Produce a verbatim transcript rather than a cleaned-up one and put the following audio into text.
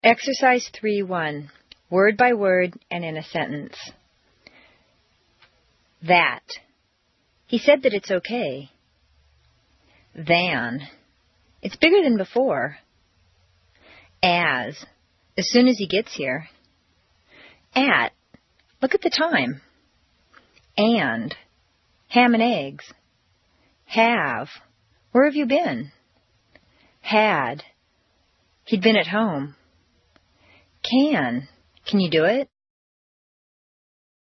Exercise three one. Word by word and in a sentence. That. He said that it's okay. Than. It's bigger than before. As. As soon as he gets here. At. Look at the time. And. Ham and eggs. Have. Where have you been? Had. He'd been at home. Can. Can you do it?